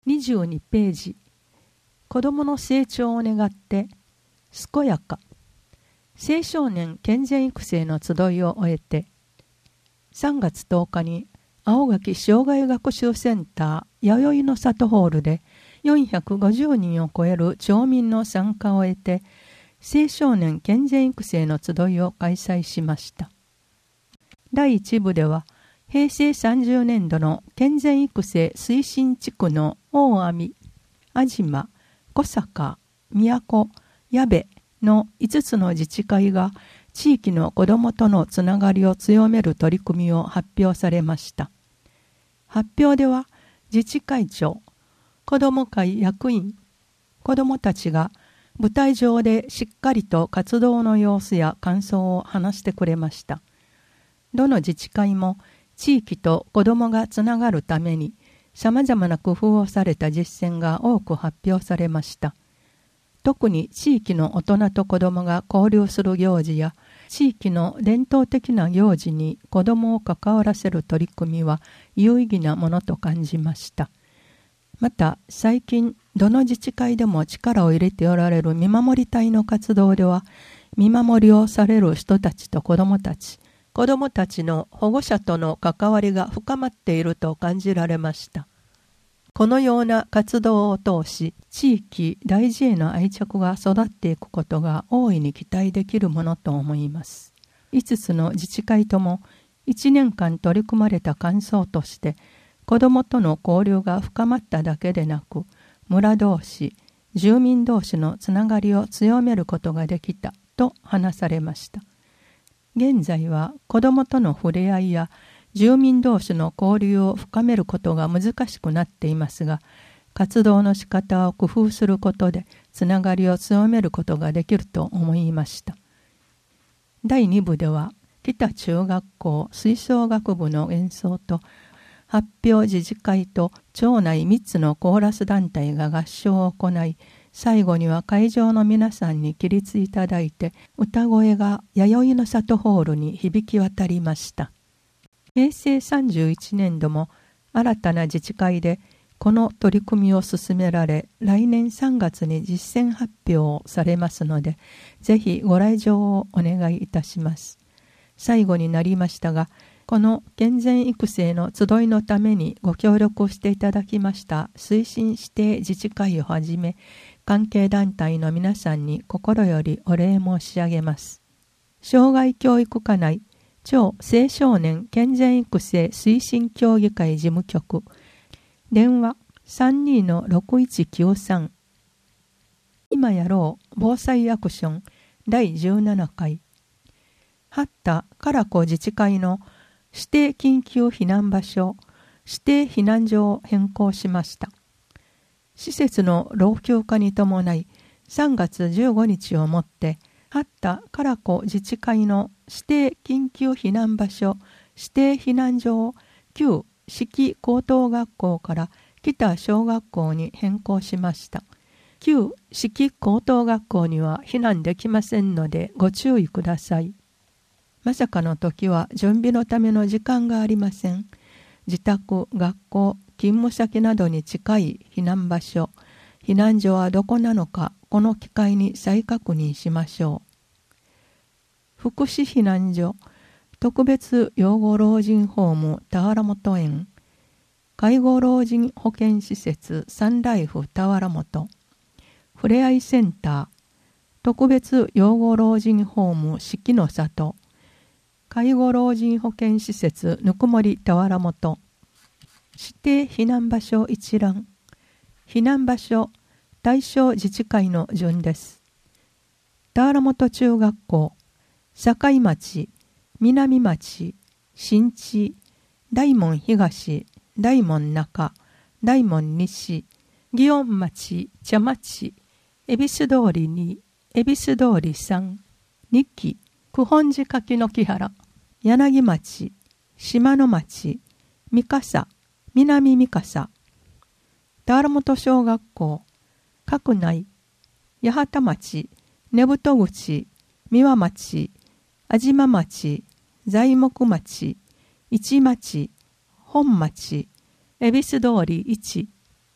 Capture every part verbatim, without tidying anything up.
にじゅうにページ。子どもの成長を願って健やか。青少年健全育成の集いを終えて、さんがつとおかに青垣障害学習センター弥生の里ホールでよんひゃくごじゅうにんを超える町民の参加を得て、青少年健全育成の集いを開催しました。だいいち部では、へいせいさんじゅうねんどの健全育成推進地区の大網、安島、小坂、宮古、矢部のいつつの自治会が地域の子どもとのつながりを強める取り組みを発表されました。発表では自治会長、子ども会役員、子どもたちが舞台上でしっかりと活動の様子や感想を話してくれました。どの自治会も地域と子どもがつながるためにさまざまな工夫をされた実践が多く発表されました。特に地域の大人と子どもが交流する行事や地域の伝統的な行事に子どもを関わらせる取り組みは有意義なものと感じました。また最近どの自治会でも力を入れておられる見守り隊の活動では、見守りをされる人たちと子どもたち、子どもたちの保護者との関わりが深まっていると感じられました。このような活動を通し、地域大事への愛着が育っていくことが大いに期待できるものと思います。いつつの自治会ともいちねんかん取り組まれた感想として、子どもとの交流が深まっただけでなく、村同士、住民同士のつながりを強めることができたと話されました。現在は子どもとの触れ合いや住民同士の交流を深めることが難しくなっていますが、活動の仕方を工夫することでつながりを強めることができると思いました。だいに部では北中学校吹奏楽部の演奏と発表自治会と町内みっつのコーラス団体が合唱を行い、最後には会場の皆さんに起立いただいて歌声が弥生の里ホールに響き渡りました。へいせいさんじゅういちねんども新たな自治会でこの取り組みを進められ、来年さんがつに実践発表をされますので、ぜひご来場をお願いいたします。最後になりましたが、この健全育成の集いのためにご協力していただきました推進指定自治会をはじめ、関係団体の皆さんに心よりお礼申し上げます。障害教育課内町青少年健全育成推進協議会事務局、電話 さんにーのろくいちきゅうさん。今やろう防災アクションだいじゅうななかい。八田唐子自治会の指定緊急避難場所、指定避難所を変更しました。施設の老朽化に伴い、さんがつじゅうごにちをもって、八田唐子自治会の指定緊急避難場所、指定避難所を旧四季高等学校から北小学校に変更しました。旧四季高等学校には避難できませんのでご注意ください。まさかの時は準備のための時間がありません。自宅、学校、勤務先などに近い避難場所、避難所はどこなのか、この機会に再確認しましょう。福祉避難所、特別養護老人ホーム田原本園、介護老人保健施設サンライフ田原本、ふれあいセンター、特別養護老人ホーム四季の里、介護老人保健施設ぬくもり田原本、指定避難場所一覧、避難場所対象自治会の順です。田原本中学校、境町、南町、新地、大門東、大門中、大門西、祇園町、茶町、恵比寿通りに、恵比寿通りさん、二期、九本寺柿の木原、柳町、島野町、三笠、南三笠、田原本小学校、角内、八幡町、根太口、三輪町、安島町、材木町、市町、本町、恵比寿通りいち、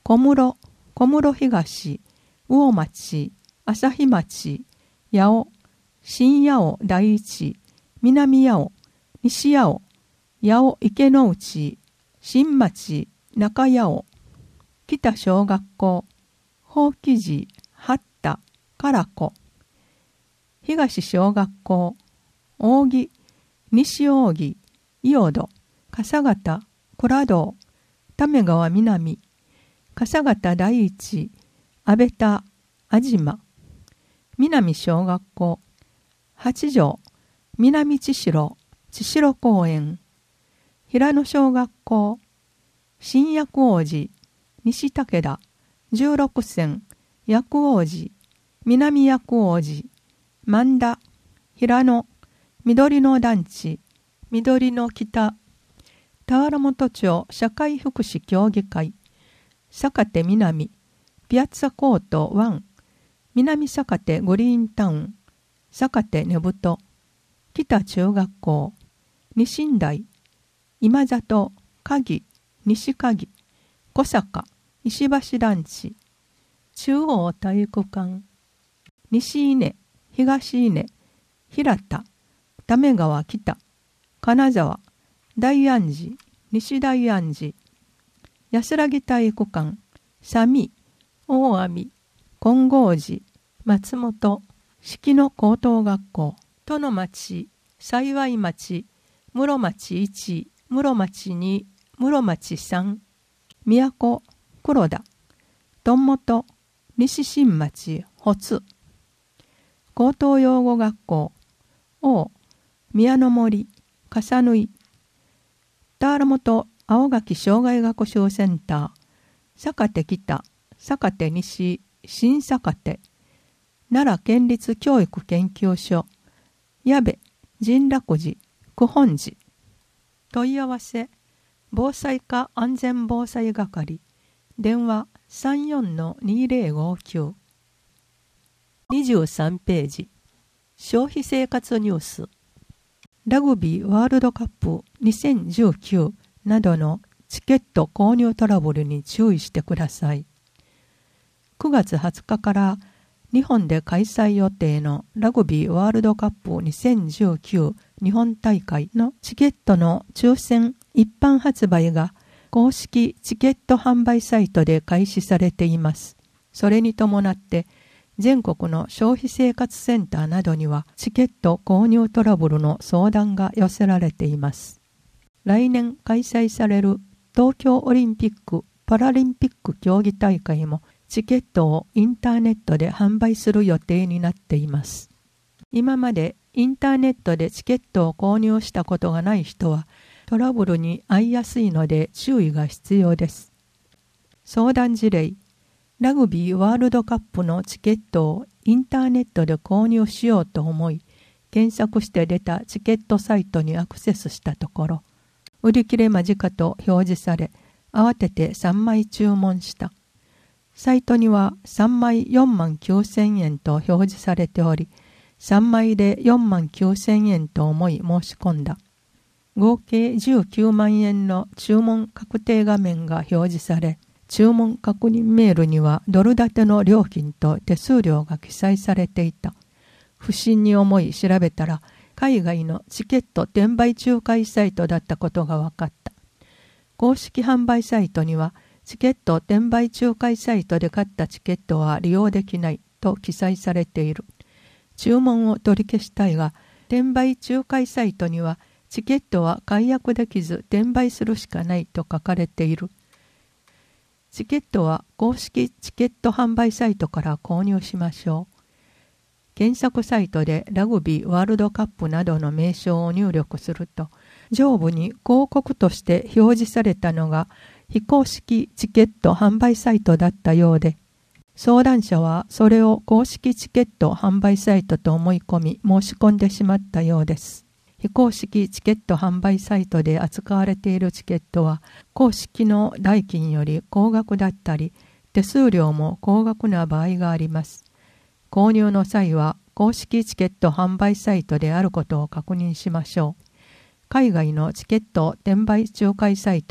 小室、小室東、魚町、朝日町、八尾、新八尾第一、南八尾、西八尾、八尾池之内、新町、中八尾、北小学校、宝木寺、八田、唐子、東小学校、扇、西扇、伊予戸、笠形、倉堂、為川南、笠形第一、安倍田、安島、南小学校、八条、南千代、千代公園、平野小学校、新薬王子、西武田、十六線、薬王子、南薬王子、万田、平野、緑の団地、緑の北、田原本町社会福祉協議会、坂手南、ピアッツァコートいち、南坂手グリーンタウン、坂手根太、北中学校、西新台、今里、鍵、西鍵、小坂、石橋団地、中央体育館、西稲、東稲、平田、為川北、金沢、大安寺、西大安寺、安らぎ体育館、佐美、大網、金剛寺、松本、式野高等学校、殿町、幸町、室町いち、室町に、室町さん、都、黒田、富本、西新町、保津、高等養護学校、王、宮の森、笠縫、田原本青垣障害学習センター、坂手北、坂手西、新坂手、奈良県立教育研究所、矢部、神楽寺、九本寺。問い合わせ、防災課安全防災係、電話 さんよんのにぜろごきゅう。にじゅうさんページ、消費生活ニュース。ラグビーワールドカップにせんじゅうきゅうなどのチケット購入トラブルに注意してください。くがつはつかから日本で開催予定のラグビーワールドカップにせんじゅうきゅう日本大会のチケットの抽選一般発売が公式チケット販売サイトで開始されています。それに伴って全国の消費生活センターなどにはチケット購入トラブルの相談が寄せられています。来年開催される東京オリンピック・パラリンピック競技大会もチケットをインターネットで販売する予定になっています。今までインターネットでチケットを購入したことがない人はトラブルに遭いやすいので注意が必要です。相談事例、ラグビーワールドカップのチケットをインターネットで購入しようと思い、検索して出たチケットサイトにアクセスしたところ、売り切れ間近と表示され、慌ててさんまい注文した。サイトにはさんまいよんまんきゅうせんえんと表示されており、さんまいでよんまんきゅうせんえんと思い申し込んだ。合計じゅうきゅうまんえんの注文確定画面が表示され、注文確認メールにはドル建ての料金と手数料が記載されていた。不審に思い調べたら、海外のチケット転売仲介サイトだったことが分かった。公式販売サイトには、チケット転売仲介サイトで買ったチケットは利用できないと記載されている。注文を取り消したいが、転売仲介サイトには、チケットは解約できず転売するしかないと書かれている。チケットは公式チケット販売サイトから購入しましょう。検索サイトでラグビーワールドカップなどの名称を入力すると、上部に広告として表示されたのが非公式チケット販売サイトだったようで、相談者はそれを公式チケット販売サイトと思い込み申し込んでしまったようです。非公式チケット販売サイトで扱われているチケットは公式の代金より高額だったり、手数料も高額な場合があります。購入の際は公式チケット販売サイトであることを確認しましょう。海外のチケット転売仲介サイトは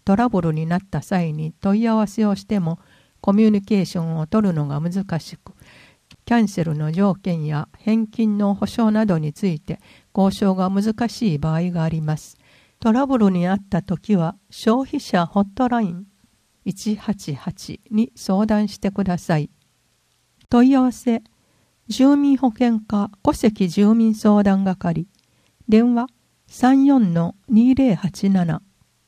トラブルになった際に問い合わせをしてもコミュニケーションを取るのが難しく、キャンセルの条件や返金の保証などについて交渉が難しい場合があります。トラブルにあったときは消費者ホットラインいちはちはちに相談してください。問い合わせ、住民保険課戸籍住民相談係、電話 さんよんのにぜろはちなな。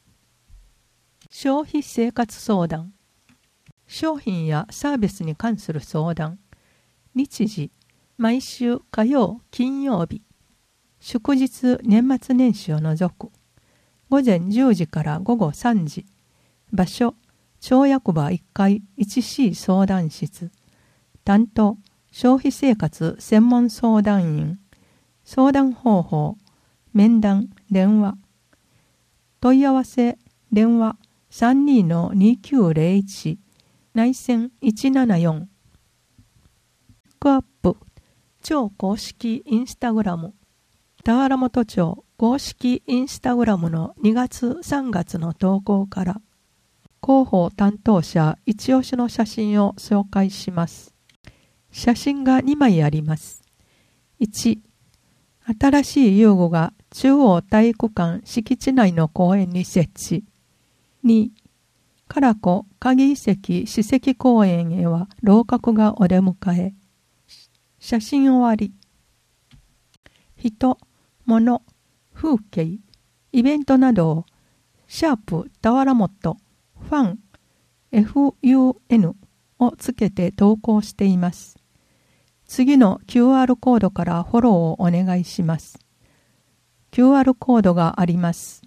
消費生活相談、商品やサービスに関する相談、日時、毎週火曜、金曜日、祝日、年末年始を除く、午前じゅうじから午後さんじ、場所、町役場いっかい いちシー 相談室、担当、消費生活専門相談員、相談方法、面談、電話、問い合わせ、電話 さんにのにきゅうぜろいち、内線いちななよん。ピックアップ、町公式インスタグラム、田原本町公式インスタグラムのにがつさんがつの投稿から、広報担当者一押しの写真を紹介します。写真がにまいあります。いち、新しい遊具が中央体育館敷地内の公園に設置。に、唐子鍵遺跡史跡公園へは楼閣がお出迎え。写真終わり。人、物、風景、イベントなどをシャープ田原本ファン エフユーエヌ をつけて投稿しています。次の キューアール コードからフォローをお願いします。キューアール コードがあります。